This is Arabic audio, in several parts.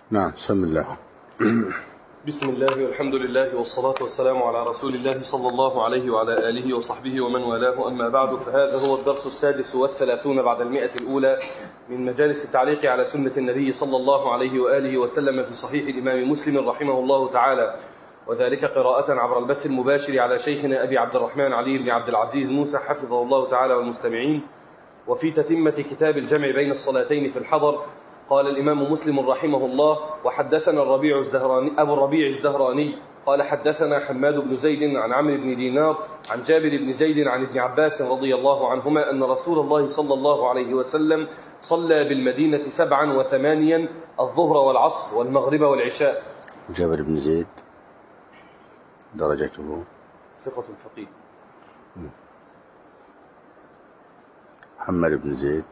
نعم. بسم الله. بسم الله والحمد لله والصلاة والسلام على رسول الله صلى الله عليه وعلى آله وصحبه ومن والاه، أما بعد، فهذا هو الدرس 36 بعد 100 الأولى من مجالس التعليق على سنة النبي صلى الله عليه وآله وسلم في صحيح الإمام مسلم رحمه الله تعالى، وذلك قراءة عبر البث المباشر على شيخنا أبي عبد الرحمن علي بن عبد العزيز موسى حفظه الله تعالى والمستمعين. وفي تتمة كتاب الجمع بين الصلاتين في الحضر، قال الإمام مسلم رحمه الله: وحدثنا أبو الربيع الزهراني قال حدثنا حماد بن زيد عن عمرو بن دينار عن جابر بن زيد عن ابن عباس رضي الله عنهما أن رسول الله صلى الله عليه وسلم صلى بالمدينة 7 و8 الظهر والعصر والمغرب والعشاء. جابر بن زيد درجته ثقة فقيه. محمد بن زيد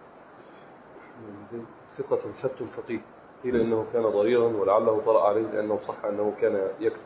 ثقة ثبت فقيه، قيل إنه كان ضريرا ولعله طرأ عليه لأنه صح أنه كان يكتب.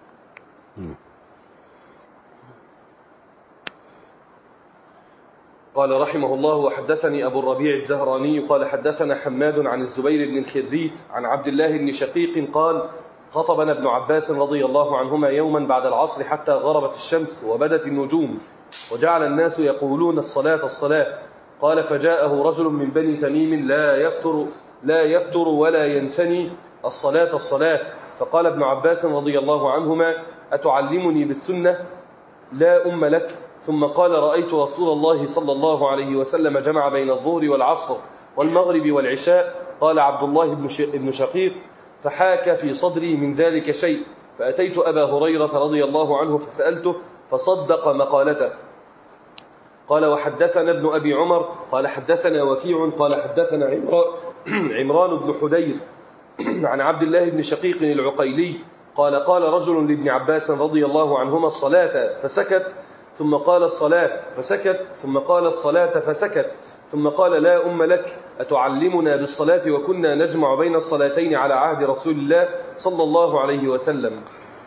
قال رحمه الله: وحدثني أبو الربيع الزهراني قال حدثنا حماد عن الزبير بن الخريت عن عبد الله بن شقيق قال: خطبنا ابن عباس رضي الله عنهما يوما بعد العصر حتى غربت الشمس وبدت النجوم، وجعل الناس يقولون الصلاة الصلاة. قال: فجاءه رجل من بني تميم لا يفتر ولا ينثني، الصلاة الصلاة. فقال ابن عباس رضي الله عنهما: أتعلمني بالسنة؟ لا أم لك. ثم قال: رأيت رسول الله صلى الله عليه وسلم جمع بين الظهر والعصر والمغرب والعشاء. قال عبد الله بن شقيق: فحاك في صدري من ذلك شيء، فأتيت أبا هريرة رضي الله عنه فسألته فصدق مقالته. قال: وحدثنا ابن أبي عمر قال حدثنا وكيع قال حدثنا عمران بن حدير عن عبد الله بن شقيق العقيلي قال: قال رجل لابن عباس رضي الله عنهما: الصلاة، فسكت، ثم قال: الصلاة، فسكت، ثم قال: الصلاة، فسكت، ثم قال: لا أم لك، أتعلمنا بالصلاة وكنا نجمع بين الصلاتين على عهد رسول الله صلى الله عليه وسلم.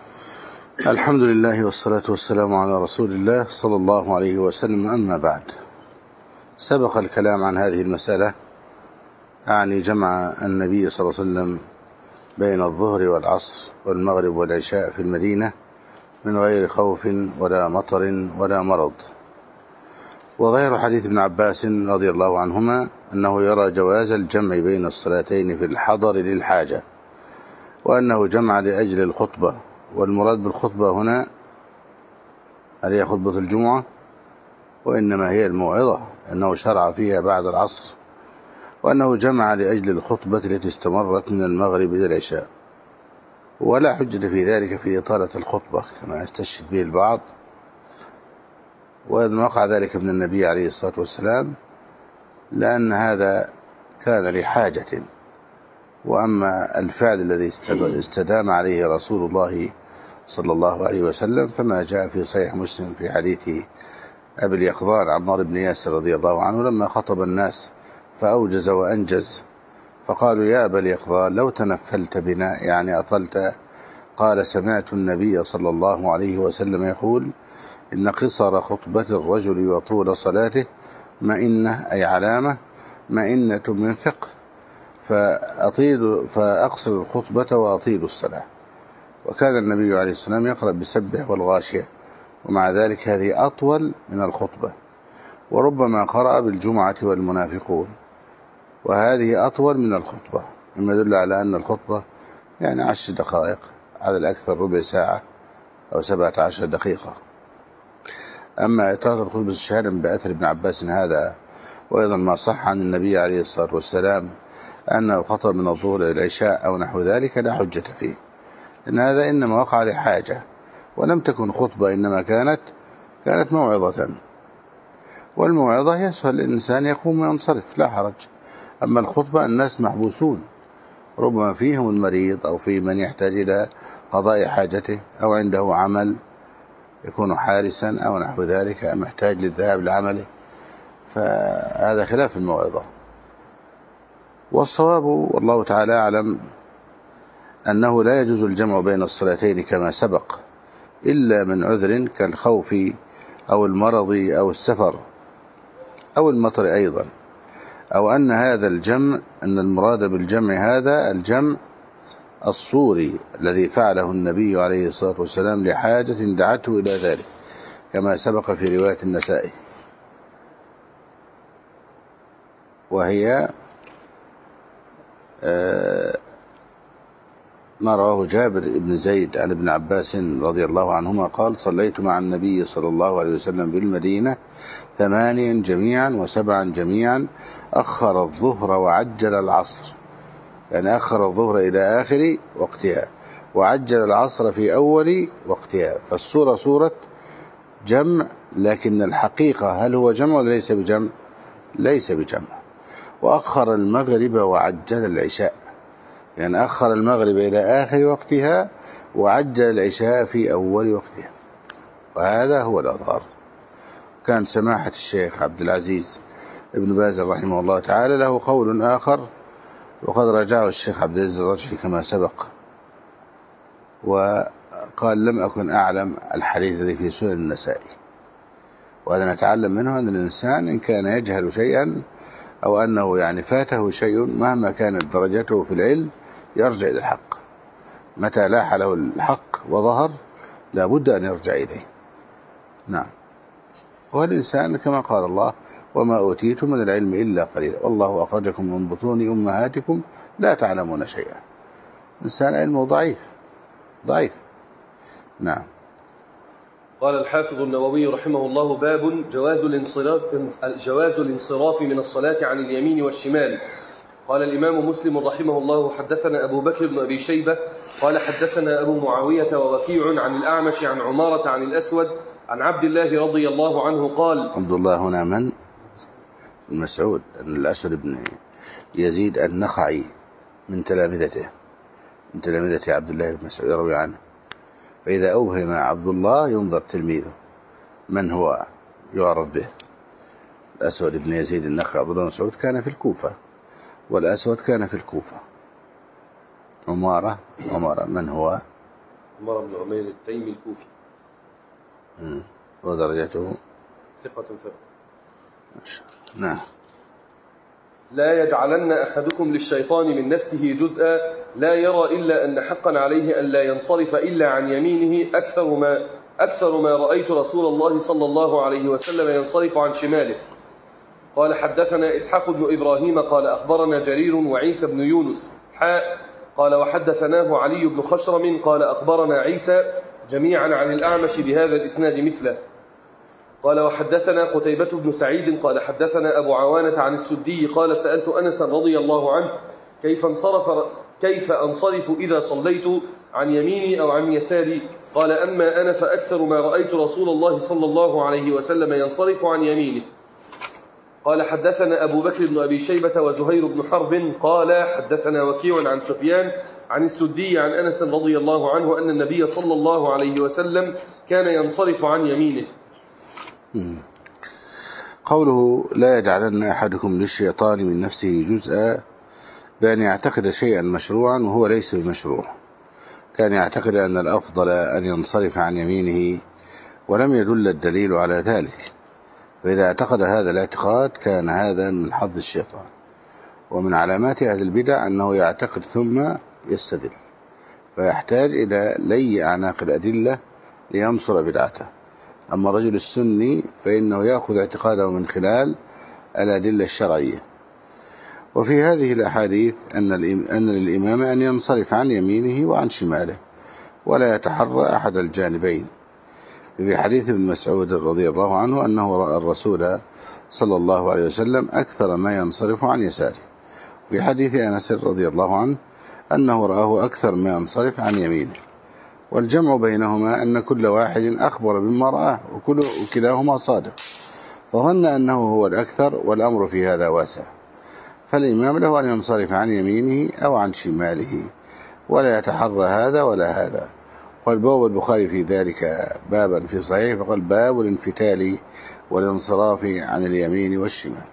الحمد لله والصلاة والسلام على رسول الله صلى الله عليه وسلم. أما بعد، سبق الكلام عن هذه المسألة، أعني جمع النبي صلى الله عليه وسلم بين الظهر والعصر والمغرب والعشاء في المدينة من غير خوف ولا مطر ولا مرض. وظاهر حديث ابن عباس رضي الله عنهما أنه يرى جواز الجمع بين الصلاتين في الحضر للحاجة، وأنه جمع لأجل الخطبة. والمراد بالخطبة هنا هل هي خطبة الجمعة؟ وإنما هي الموعظة، أنه شرع فيها بعد العصر، وأنه جمع لأجل الخطبة التي استمرت من المغرب إلى العشاء. ولا حجة في ذلك في إطالة الخطبة كما يستشهد به البعض، وإذن وقع ذلك من النبي عليه الصلاة والسلام، لأن هذا كان لحاجة. وأما الفعل الذي استدام عليه رسول الله صلى الله عليه وسلم فما جاء في صحيح مسلم في حديث أبي اليقظان عمار بن ياسر رضي الله عنه لما خطب الناس فأوجز وأنجز، فقالوا: يا أبا اليقظان لو تنفلت بنا، يعني أطلت. قال: سمعت النبي صلى الله عليه وسلم يقول: إن قصر خطبة الرجل وطول صلاته مئنة، أي علامة، مئنة من فقه، فأقصر الخطبة وأطيل الصلاة. وكان النبي عليه السلام يقرأ بسبح والغاشية، ومع ذلك هذه أطول من الخطبة. وربما قرأ بالجمعة والمنافقون، وهذه أطول من الخطبة، مما يدل على أن الخطبة يعني 10 دقائق على الأكثر، ربع ساعة أو 17 دقيقة. أما إطالة الخطبة الشهادة بأثر ابن عباس هذا، وأيضا ما صح عن النبي عليه الصلاة والسلام أنه خطب من الظهر إلى العشاء أو نحو ذلك، لا حجة فيه، إن هذا إنما وقع لحاجة، ولم تكن خطبة، إنما كانت موعظة. والموعظة يسهل الإنسان يقوم وينصرف، لا حرج. أما الخطبة الناس محبوسون، ربما فيهم المريض أو في من يحتاج إلى قضاء حاجته أو عنده عمل يكون حارسا أو نحو ذلك محتاج للذهاب لعمله، فهذا خلاف الموعظة. والصواب والله تعالى أعلم أنه لا يجوز الجمع بين الصلاتين كما سبق، إلا من عذر كالخوف أو المرض أو السفر أو المطر أيضا. أو أن هذا الجمع، أن المراد بالجمع هذا الجمع الصوري الذي فعله النبي عليه الصلاة والسلام لحاجة دعته إلى ذلك، كما سبق في رواية النسائي، وهي ما رواه جابر بن زيد عن ابن عباس رضي الله عنهما قال: صليت مع النبي صلى الله عليه وسلم بالمدينة 8 جميعا و7 جميعا، أخر الظهر وعجل العصر، يعني أخر الظهر إلى آخر وقتها وعجل العصر في أول وقتها. فالصورة صورة جمع، لكن الحقيقة هل هو جمع ولا ليس بجمع؟ ليس بجمع. وأخر المغرب وعجل العشاء، يعني أخر المغرب إلى آخر وقتها وعجل العشاء في أول وقتها، وهذا هو الأظهر. كان سماحة الشيخ عبد العزيز ابن باز رحمه الله تعالى له قول آخر، وقد رجعه الشيخ عبد العزيز الرجحي كما سبق، وقال: لم أكن أعلم الحديث الذي في سنن النسائي. وهذا نتعلم منه أن الإنسان إن كان يجهل شيئا أو أنه يعني فاته شيء مهما كانت درجته في العلم يرجع إلى الحق، متى لاح له الحق وظهر لا بد أن يرجع إليه. نعم. والإنسان كما قال الله: وما أوتيتم من العلم إلا قليلا والله أخرجكم من بطون أمهاتكم لا تعلمون شيئا. إنسان علمه ضعيف. نعم. قال الحافظ النووي رحمه الله: باب جواز الانصراف من الصلاة عن اليمين والشمال. قال الإمام مسلم رحمه الله: حدثنا أبو بكر بن أبي شيبة قال حدثنا أبو معاوية ووكيع عن الأعمش عن عمارة عن الأسود عن عبد الله رضي الله عنه قال. عبد الله هنا من؟ المسعود، أن الأسود بن يزيد النخعي من تلامذته عبد الله بن مسعود يروي عنه. فإذا أوهم عبد الله ينظر تلميذه من هو يعرف به. الأسود بن يزيد النخعي عبد الله بن مسعود كان في الكوفة، والأسود كان في الكوفة. عمارة من هو؟ عمارة بن عمير التيمي الكوفي. ودرجته ثقة. نعم. لا يجعلن أحدكم للشيطان من نفسه جزءا لا يرى إلا أن حقا عليه أن لا ينصرف إلا عن يمينه أكثر ما رأيت رسول الله صلى الله عليه وسلم ينصرف عن شماله. قال حدثنا إسحاق بن إبراهيم قال أخبرنا جرير وعيسى بن يونس قال وحدثناه علي بن خشرم قال أخبرنا عيسى جميعا عن الأعمش بهذا الإسناد مثله. قال وحدثنا قتيبة بن سعيد قال حدثنا أبو عوانة عن السدي قال سألت أنس رضي الله عنه كيف أنصرف إذا صليت عن يميني أو عن يساري؟ قال أما أنا فأكثر ما رأيت رسول الله صلى الله عليه وسلم ينصرف عن يمينه. قال حدثنا أبو بكر بن أبي شيبة وزهير بن حرب قال حدثنا وكيع عن سفيان عن السدي عن أنس رضي الله عنه أن النبي صلى الله عليه وسلم كان ينصرف عن يمينه. قوله لا يجعلن أحدكم للشيطان من نفسه جزءا، بأن يعتقد شيئا مشروعا وهو ليس بمشروع. كان يعتقد أن الأفضل أن ينصرف عن يمينه ولم يدل الدليل على ذلك، فإذا اعتقد هذا الاعتقاد كان هذا من حظ الشيطان. ومن علامات أهل البدع أنه يعتقد ثم يستدل، فيحتاج إلى لي أعناق الأدلة لينصر بدعته. أما الرجل السني فإنه يأخذ اعتقاده من خلال الأدلة الشرعية. وفي هذه الأحاديث أن للإمام أن ينصرف عن يمينه وعن شماله ولا يتحرى أحد الجانبين. في حديث ابن مسعود رضي الله عنه أنه رأى الرسول صلى الله عليه وسلم أكثر ما ينصرف عن يساره. في حديث أنس رضي الله عنه أنه رآه أكثر ما ينصرف عن يمينه. والجمع بينهما أن كل واحد أخبر بما رآه وكلاهما صادق، فظن أنه هو الأكثر، والأمر في هذا واسع. فالإمام له أن ينصرف عن يمينه أو عن شماله ولا يتحرى هذا ولا هذا. قال باب البخاري في ذلك بابا في صحيح، فقال باب الانفتال والانصراف عن اليمين والشمال.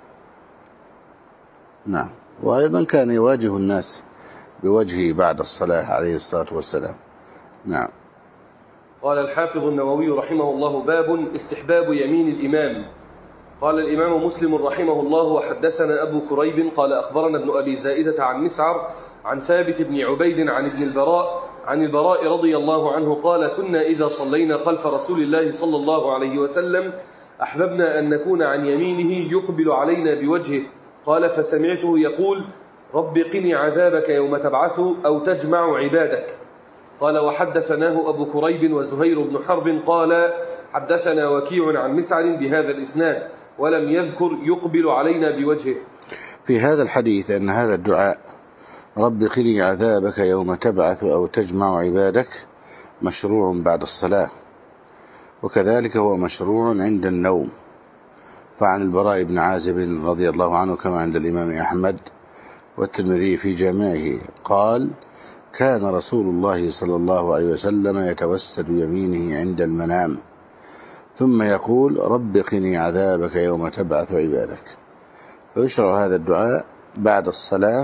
نعم. وأيضا كان يواجه الناس بوجهه بعد الصلاة عليه الصلاة والسلام. نعم. قال الحافظ النووي رحمه الله باب استحباب يمين الإمام. قال الإمام مسلم رحمه الله: وحدثنا أبو كريب قال أخبرنا ابن أبي زائدة عن مسعر عن ثابت بن عبيد عن ابن البراء رضي الله عنه قال: كنا إذا صلينا خلف رسول الله صلى الله عليه وسلم أحببنا أن نكون عن يمينه يقبل علينا بوجهه. قال: فسمعته يقول: رب قني عذابك يوم تبعث أو تجمع عبادك. قال: وحدثناه أبو كريب وزهير بن حرب قال: حدثنا وكيع عن مسعر بهذا الإسناد ولم يذكر يقبل علينا بوجهه. في هذا الحديث أن هذا الدعاء رب قني عذابك يوم تبعث أو تجمع عبادك مشروع بعد الصلاة، وكذلك هو مشروع عند النوم. فعن البراء بن عازب رضي الله عنه كما عند الإمام أحمد والترمذي في جامعه قال: كان رسول الله صلى الله عليه وسلم يتوسد يمينه عند المنام ثم يقول: رب قني عذابك يوم تبعث عبادك. فيشرع هذا الدعاء بعد الصلاة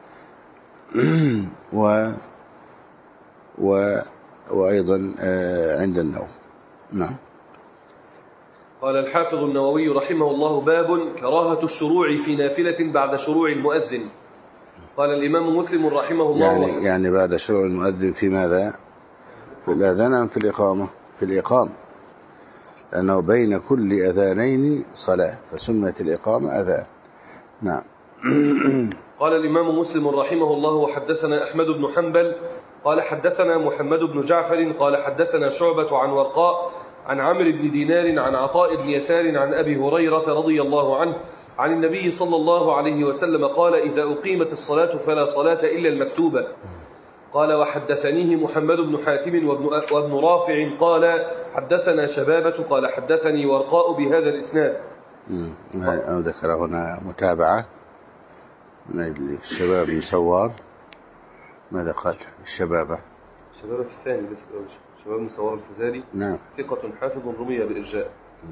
وأيضا عند النوم. نعم. قال الحافظ النووي رحمه الله: باب كراهة الشروع في نافلة بعد شروع المؤذن. قال الإمام مسلم رحمه الله: يعني بعد شروع المؤذن في ماذا؟ في الأذان أم في الإقامة؟ في الإقامة، لأنه بين كل أذانين صلاة فسمت الإقامة أذان. نعم. قال الإمام مسلم رحمه الله: وحدثنا أحمد بن حنبل قال حدثنا محمد بن جعفر قال حدثنا شعبة عن ورقاء عن عمرو بن دينار عن عطاء بن يسار عن أبي هريرة رضي الله عنه عن النبي صلى الله عليه وسلم قال: إذا أقيمت الصلاة فلا صلاة إلا المكتوبة. قال: وحدثنيه محمد بن حاتم وابن رافع قال حدثنا شبابة قال حدثني ورقاء بهذا الإسناد. ذكر هنا متابعة من الشباب بن سوار. ماذا قال الشبابة؟ شباب الثاني شباب بن سوار الفزاري. نعم. ثقة حافظ رمي بإرجاء.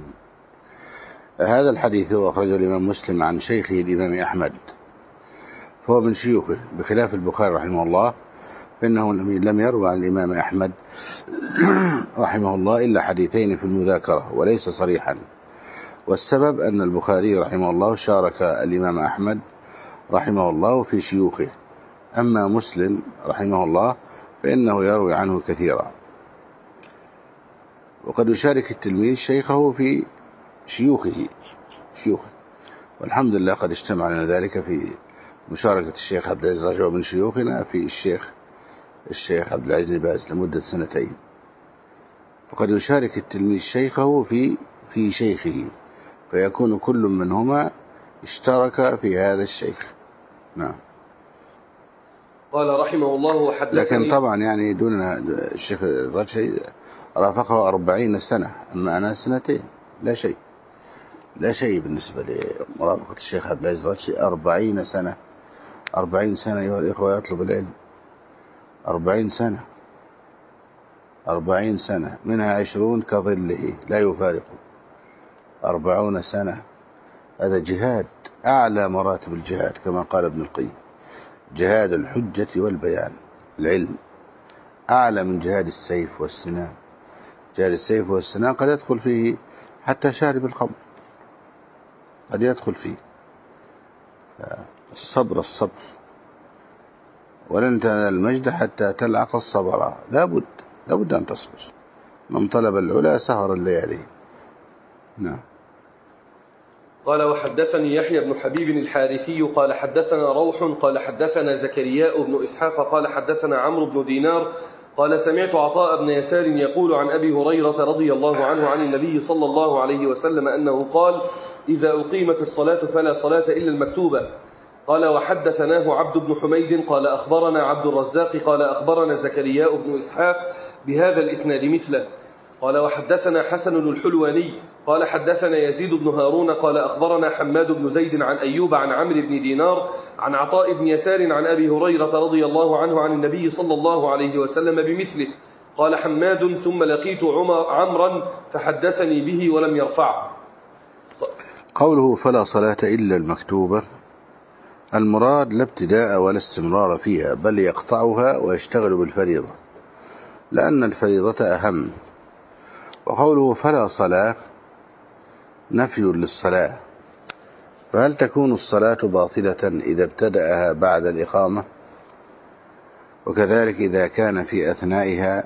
هذا الحديث هو أخرجه الإمام مسلم عن شيخه الإمام أحمد، فهو من شيوخه، بخلاف البخاري رحمه الله فإنه لم يروى عن الإمام أحمد رحمه الله إلا حديثين في المذاكرة وليس صريحا، والسبب أن البخاري رحمه الله شارك الإمام أحمد رحمه الله في شيوخه، أما مسلم رحمه الله فإنه يروي عنه كثيرا، وقد يشارك التلميذ شيخه في شيوخه، والحمد لله قد اجتمع لنا ذلك في مشاركة الشيخ عبد العزيز رجب من شيوخنا في الشيخ عبد العزيز بن باز لمدة 2 سنين، فقد يشارك التلميذ شيخه في شيخه، فيكون كل منهما اشترك في هذا الشيخ. نعم. قال رحمه الله: وحدثني. لكن طبعا يعني دون الشيخ الرجحي رافقه 40 سنة، أما أنا 2 سنين لا شيء بالنسبة لمرافقة الشيخ عبد العزيز الرجحي. 40 سنة أيها الإخوة يطلب العلم، 40 سنة منها 20 كظله لا يفارقه، 40 سنة. هذا جهاد، أعلى مراتب الجهاد كما قال ابن القيم: جهاد الحجة والبيان. العلم أعلى من جهاد السيف والسنان. جهاد السيف والسنان قد يدخل فيه حتى شارب الخمر، قد يدخل فيه. الصبر ولن تنال المجد حتى تلعق الصبر. لابد أن تصبر. من طلب العلا سهر الليالي. نعم. قال: وحدثني يحيى بن حبيب الحارثي قال حدثنا روح قال حدثنا زكرياء بن إسحاق قال حدثنا عمرو بن دينار قال سمعت عطاء بن يسار يقول عن أبي هريرة رضي الله عنه عن النبي صلى الله عليه وسلم أنه قال: إذا أقيمت الصلاة فلا صلاة إلا المكتوبة. قال: وحدثناه عبد بن حميد قال أخبرنا عبد الرزاق قال أخبرنا زكرياء بن إسحاق بهذا الإسناد مثله. قال: وحدثنا حسن الحلواني قال حدثنا يزيد بن هارون قال أخبرنا حماد بن زيد عن أيوب عن عمرو بن دينار عن عطاء بن يسار عن أبي هريرة رضي الله عنه عن النبي صلى الله عليه وسلم بمثله. قال حماد: ثم لقيت عمرا فحدثني به ولم يرفعه. قوله فلا صلاة إلا المكتوبة، المراد لا ابتداء ولا استمرار فيها، بل يقطعها ويشتغل بالفريضة، لأن الفريضة أهم. وقوله فلا صلاة نفي للصلاة، فهل تكون الصلاة باطلة إذا ابتدأها بعد الإقامة؟ وكذلك إذا كان في أثنائها؟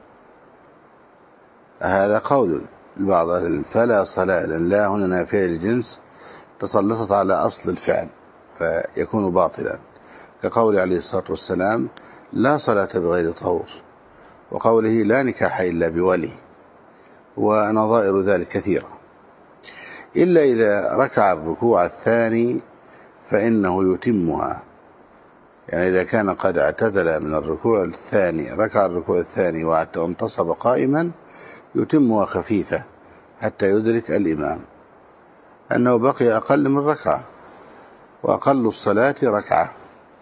هذا قول البعض فلا صلاة، لأن لا هنا نافية للجنس تسلطت على أصل الفعل فيكون باطلا، كقول عليه الصلاة والسلام لا صلاة بغير طهور، وقوله لا نكاح إلا بولي، ونظائر ذلك كثيرة. إلا إذا ركع الركوع الثاني فإنه يتمها، يعني إذا كان قد اعتدل من الركوع الثاني، ركع الركوع الثاني وانتصب قائما، يتمها خفيفة حتى يدرك الإمام أنه بقي أقل من ركعة، وأقل الصلاة ركعة.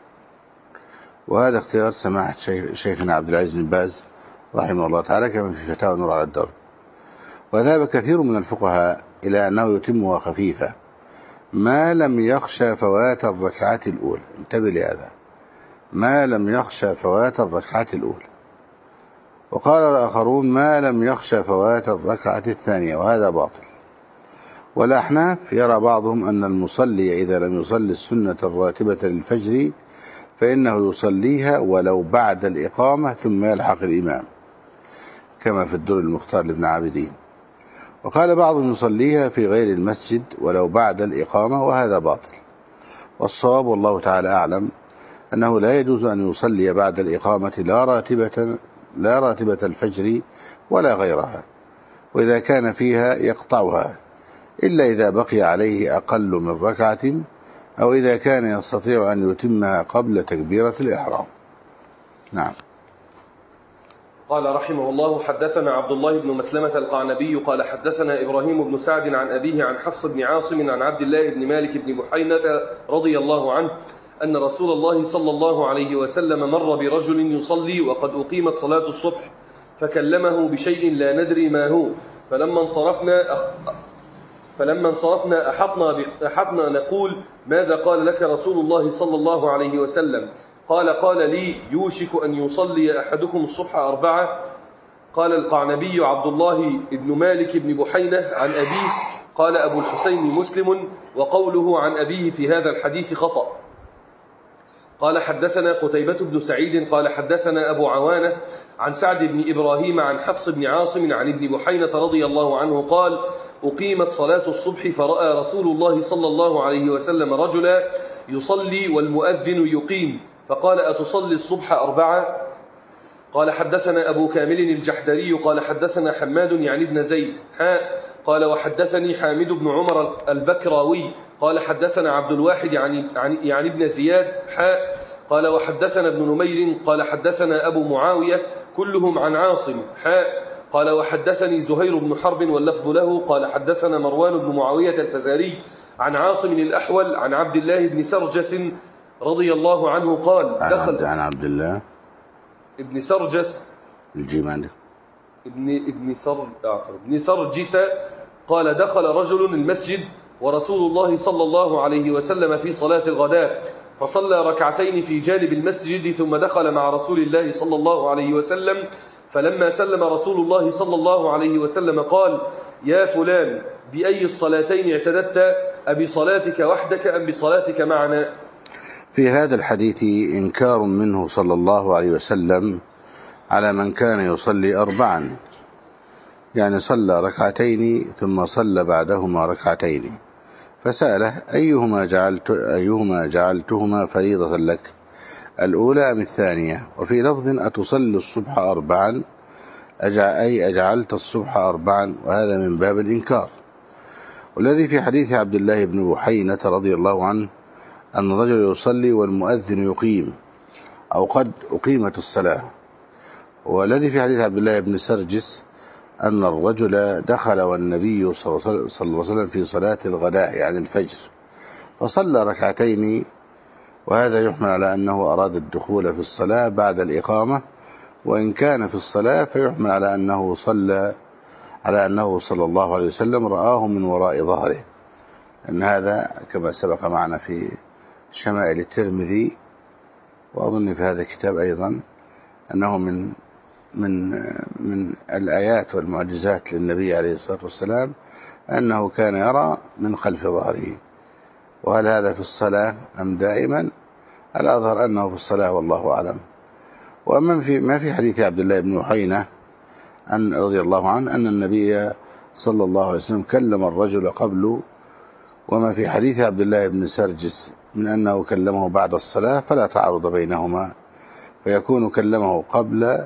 وهذا اختيار سماحة شيخنا عبد العزيز بن باز رحمه الله تعالى كما في فتاوى نور على الدرب. وذهب كثير من الفقهاء إلى أنه يتمها خفيفة ما لم يخشى فوات الركعة الأولى. انتبه لهذا، ما لم يخشى فوات الركعة الأولى. وقال الآخرون ما لم يخشى فوات الركعة الثانية، وهذا باطل. والأحناف يرى بعضهم أن المصلي إذا لم يصلي السنة الراتبة للفجر فإنه يصليها ولو بعد الإقامة ثم يلحق الإمام، كما في الدر المختار لابن عابدين. وقال بعضهم يصليها في غير المسجد ولو بعد الإقامة، وهذا باطل. والصواب والله تعالى أعلم أنه لا يجوز أن يصلي بعد الإقامة لا راتبة الفجر ولا غيرها، وإذا كان فيها يقطعها إلا إذا بقي عليه أقل من ركعة، أو إذا كان يستطيع أن يتمها قبل تكبيرة الإحرام. نعم. قال رحمه الله: حدثنا عبد الله بن مسلمة القعنبي قال حدثنا إبراهيم بن سعد عن أبيه عن حفص بن عاصم عن عبد الله بن مالك بن بحينة رضي الله عنه أن رسول الله صلى الله عليه وسلم مر برجل يصلي وقد أقيمت صلاة الصبح فكلمه بشيء لا ندري ما هو، فلما انصرفنا أحطنا نقول: ماذا قال لك رسول الله صلى الله عليه وسلم؟ قال لي: يوشك أن يصلي أحدكم الصبح 4. قال القعنبي: عبد الله بن مالك بن بحينة عن أبيه. قال أبو الحسين مسلم: وقوله عن أبيه في هذا الحديث خطأ. قال حدثنا قتيبة بن سعيد قال حدثنا أبو عوانة عن سعد بن إبراهيم عن حفص بن عاصم عن ابن بحينة رضي الله عنه قال: أقيمت صلاة الصبح فرأى رسول الله صلى الله عليه وسلم رجلا يصلي والمؤذن يقيم، فقال: أتصلي الصبح 4؟ قال حدثنا أبو كامل الجحدري قال حدثنا حماد يعني ابن زيد قال وحدثني حامد بن عمر البكراوي قال حدثنا عبد الواحد يعني ابن زياد قال وحدثنا ابن نمير قال حدثنا أبو معاوية كلهم عن عاصم قال وحدثني زهير بن حرب واللفظ له قال حدثنا مروان بن معاوية الفزاري عن عاصم الأحول عن عبد الله بن سرجس رضي الله عنه قال دخل عن عبد الله ابن سرجس الجيم عندك ابن سرجس قال دخل رجل المسجد ورسول الله صلى الله عليه وسلم في صلاة الغداء فصلى ركعتين في جانب المسجد ثم دخل مع رسول الله صلى الله عليه وسلم فلما سلم رسول الله صلى الله عليه وسلم قال يا فلان بأي الصلاتين اعتددت أبصلاتك وحدك أم بصلاتك معنا؟ في هذا الحديث إنكار منه صلى الله عليه وسلم على من كان يصلي 4 يعني صلى ركعتين ثم صلى بعدهما ركعتين فسأله أيهما جعلتهما فريضة لك الأولى أم الثانية؟ وفي لفظ أتصلي الصبح 4 أي أجعلت الصبح 4 وهذا من باب الإنكار. والذي في حديث عبد الله بن بحينة رضي الله عنه أن الرجل يصلي والمؤذن يقيم أو قد أقيمت الصلاة. والذي في حديث عبد الله بن سرجس أن الرجل دخل والنبي صلى الله عليه وسلم في صلاة الغداء يعني الفجر فصلى ركعتين، وهذا يحمل على أنه أراد الدخول في الصلاة بعد الإقامة، وإن كان في الصلاة فيحمل على أنه صلى الله عليه وسلم رآه من وراء ظهره، أن هذا كما سبق معنا في شمائل الترمذي وأظن في هذا الكتاب أيضا أنه من من الآيات والمعجزات للنبي عليه الصلاة والسلام أنه كان يرى من خلف ظهره. وهل هذا في الصلاة أم دائما؟ الأظهر أنه في الصلاة والله أعلم. وأما ما في حديث عبد الله بن يحينة رضي الله عنه أن النبي صلى الله عليه وسلم كلم الرجل قبل، وما في حديث عبد الله بن سرجس من أنه كلمه بعد الصلاة، فلا تعارض بينهما، فيكون كلمه قبل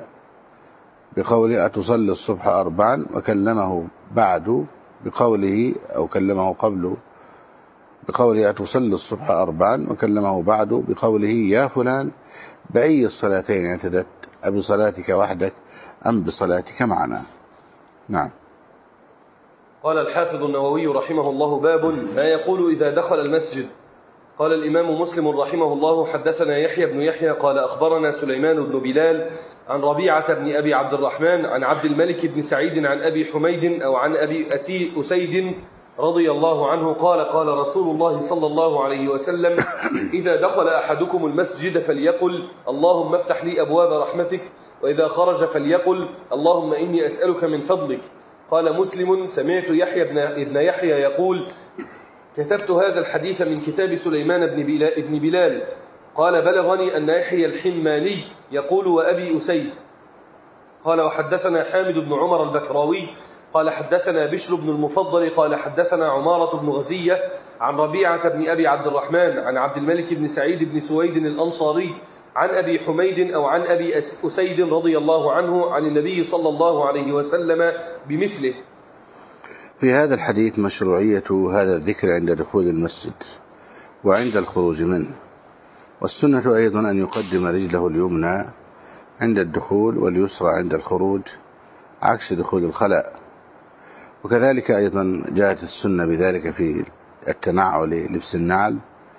بقوله أتصلي الصبح 4، وكلمه بعد بقوله، أو كلمه قبل بقوله أتصلي الصبح 4، وكلمه بعد بقوله يا فلان بأي الصلاتين اعتدت، أبصلاتك وحدك أم بصلاتك معنا؟ نعم. قال الحافظ النووي رحمه الله: باب ما يقول إذا دخل المسجد. قال الإمام مسلم رحمه الله: حدثنا يحيى بن يحيى قال أخبرنا سليمان بن بلال عن ربيعة بن أبي عبد الرحمن عن عبد الملك بن سعيد عن أبي حميد أو عن أبي أسيد رضي الله عنه قال: قال رسول الله صلى الله عليه وسلم: إذا دخل أحدكم المسجد فليقل اللهم افتح لي أبواب رحمتك، وإذا خرج فليقل اللهم إني أسألك من فضلك. قال مسلم: سمعت يحيى بن يحيى يقول: كتبت هذا الحديث من كتاب سليمان بن بلال. قال: بلغني أن يحيى الحماني يقول: وأبي أسيد. قال: وحدثنا حامد بن عمر البكراوي قال حدثنا بشر بن المفضل قال حدثنا عمارة بن غزية عن ربيعة بن أبي عبد الرحمن عن عبد الملك بن سعيد بن سويد الأنصاري عن أبي حميد أو عن أبي أسيد رضي الله عنه عن النبي صلى الله عليه وسلم بمثله. في هذا الحديث مشروعية هذا الذكر عند دخول المسجد وعند الخروج منه، والسنة أيضا أن يقدم رجله اليمنى عند الدخول واليسرى عند الخروج عكس دخول الخلاء. وكذلك أيضا جاءت السنة بذلك في التنعل، لبس النعل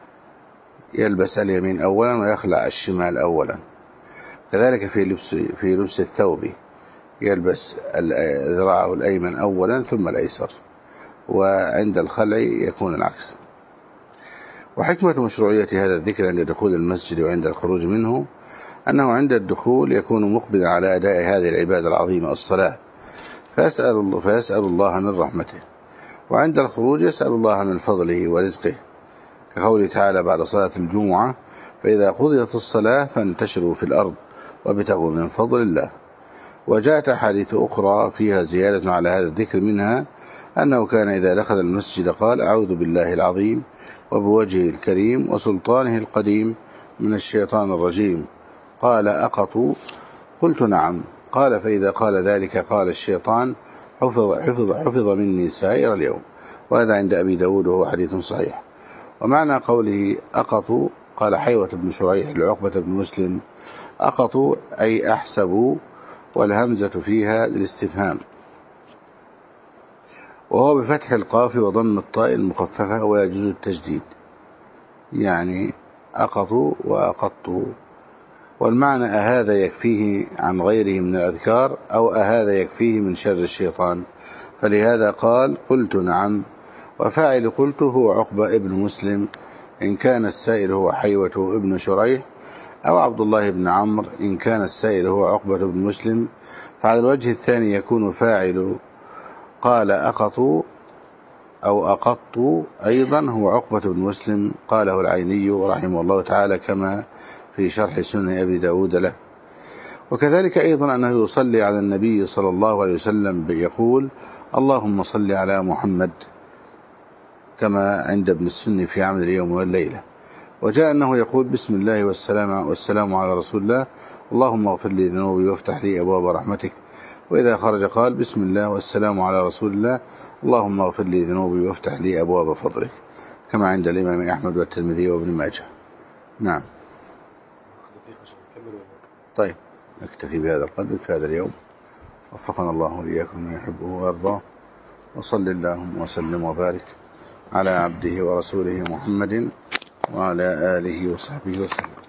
يلبس اليمين أولا ويخلع الشمال أولا. كذلك في لبس الثوب يلبس ذراعه الأيمن أولا ثم الأيسر، وعند الخلع يكون العكس. وحكمة مشروعية هذا الذكر عند دخول المسجد وعند الخروج منه أنه عند الدخول يكون مقبلا على أداء هذه العبادة العظيمة الصلاة، فيسأل الله من رحمته، وعند الخروج يسأل الله من فضله ورزقه، كقوله تعالى بعد صلاة الجمعة: فإذا قضيت الصلاة فانتشروا في الأرض وابتغوا من فضل الله. وجاءت أحاديث أخرى فيها زيادة على هذا الذكر، منها أنه كان إذا دخل المسجد قال: أعوذ بالله العظيم وبوجهه الكريم وسلطانه القديم من الشيطان الرجيم. قال: أقطوا؟ قلت: نعم. قال: فإذا قال ذلك قال الشيطان: حفظ مني سائر اليوم. وهذا عند أبي داود وهو حديث صحيح. ومعنى قوله أقطوا، قال حيوة بن شريح لعقبة بن مسلم: أقطوا أي أحسبوا، والهمزة فيها للاستفهام، وهو بفتح القاف وضم الطاء المخففة ويجوز التجديد، يعني أقطوا وأقطوا. والمعنى أهذا يكفيه عن غيره من الأذكار، أو أهذا يكفيه من شر الشيطان، فلهذا قال: قلت نعم. وفاعل قلت هو عقبة ابن مسلم إن كان السائل هو حيوة ابن شريح، أو عبد الله بن عمرو إن كان السائل هو عقبة بن مسلم. فعلى الوجه الثاني يكون فاعل قال أقطوا أو أقطوا أيضا هو عقبة بن مسلم، قاله العيني رحمه الله تعالى كما في شرح سنن أبي داود له. وكذلك أيضا أنه يصلي على النبي صلى الله عليه وسلم يقول: اللهم صل على محمد، كما عند ابن السني في عمل اليوم والليلة. وجاء أنه يقول: بسم الله والسلام على رسول الله، اللهم اغفر لي ذنوبي وافتح لي أبواب رحمتك. وإذا خرج قال: بسم الله والسلام على رسول الله، اللهم اغفر لي ذنوبي وافتح لي أبواب فضلك، كما عند الإمام أحمد والترمذي وابن ماجه. نعم. طيب نكتفي بهذا القدر في هذا اليوم، وفقنا الله وإياكم من يحبه ويرضاه، وصل اللهم وسلم وبارك على عبده ورسوله محمد وعلى آله وصحبه وسلم.